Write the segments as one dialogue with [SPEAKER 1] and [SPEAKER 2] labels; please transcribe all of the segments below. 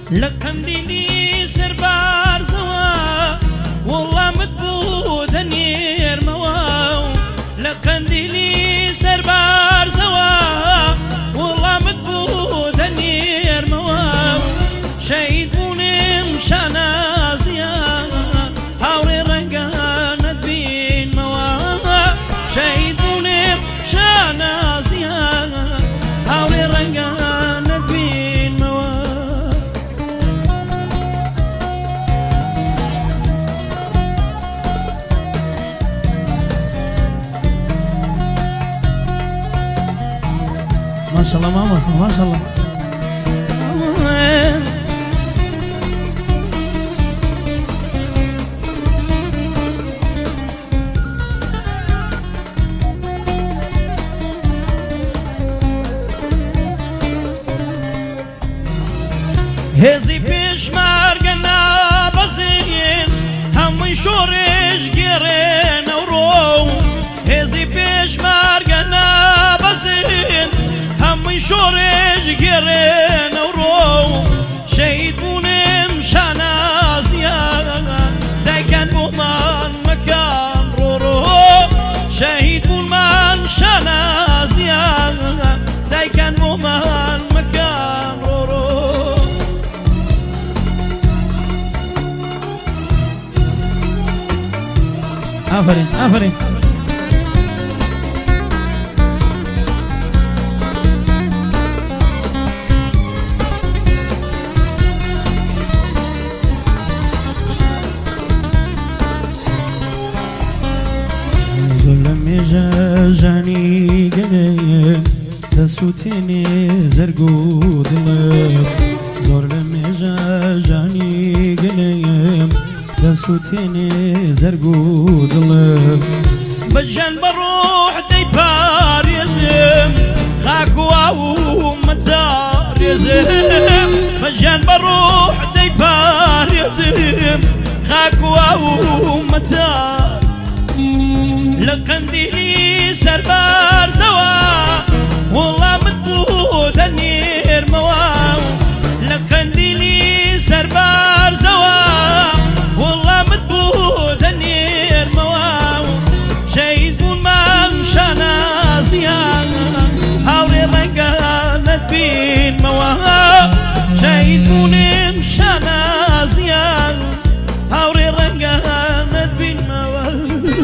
[SPEAKER 1] لقنديلي سربار زوا والله متبود نير مواو لقنديلي سربار زوا والله متبود نير مواو شهيد بونم شنازيا هاوري رنقانت بين مواو شهيد بونم شنازيا هاوري رنقانت بين مواو ما شاء الله ما وصل ما شاء الله هزي بيشمار قنا بزين هم شورش جيرين ورو هزي بيشمار قنا بزين هم شورش جيرين ورو شهيد بونم شنازيا دايكن بومان مكان رورو شهيد بومان شنازيا دايكن بومان مكان رورو آفرین آفرین ظلم جانی گله دستوتنی زرگودله ظلم جانی گله دستوتني زرقود ظلم بجن بروح دي باريزم خاكوا ومتزار يزم بجن بروح دي باريزم خاكوا ومتزار لقنديلي سربار زوا والله متبود النير مواو لقنديلي سربار زوا والله متبود النير مواو شهيد بون ما شنازيا هاوري رنقانت بين مواو شهيد بون شنازيا هاوري رنقانت بين مواو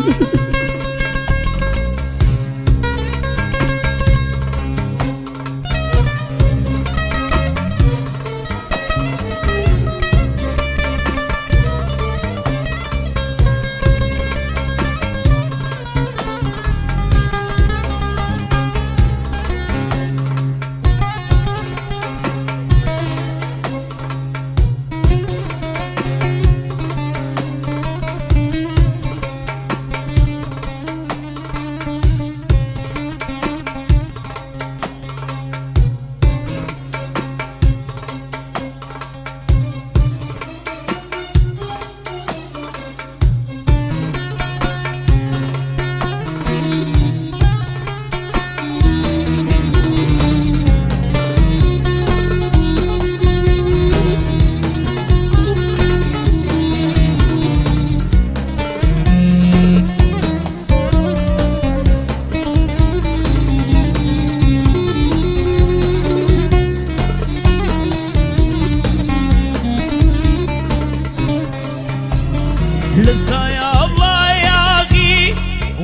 [SPEAKER 1] لسه يا الله يا أخي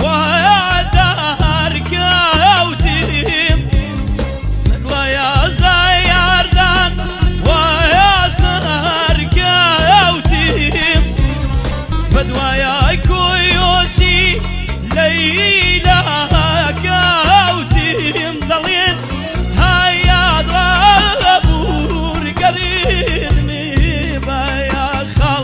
[SPEAKER 1] وعدارك وتيم نقلا يا زياردان ويا سهرك وتيم بدوا يا كويوسي ليلاك وتيم ضلين هيا ضربور قريني بيا خال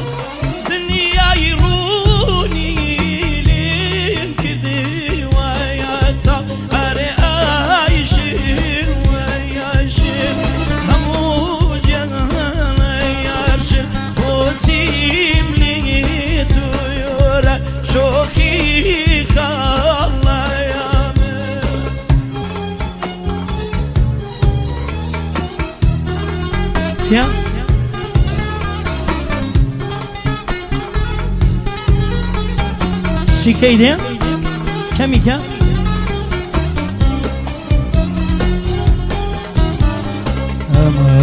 [SPEAKER 1] شوخي خلا يا Tiens. موسیقی ده کمی که
[SPEAKER 2] اما